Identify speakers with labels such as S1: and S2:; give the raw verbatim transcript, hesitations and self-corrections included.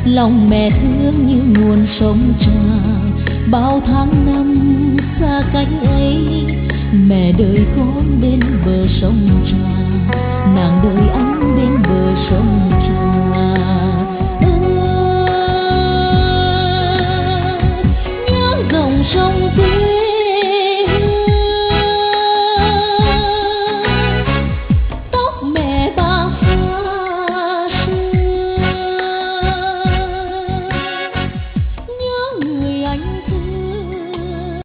S1: lòng mẹ thương như nguồn sông tràn. Bao tháng năm xa cách ấy, mẹ đợi con bên bờ sông tràn, nàng đợi anh bên bờ sông.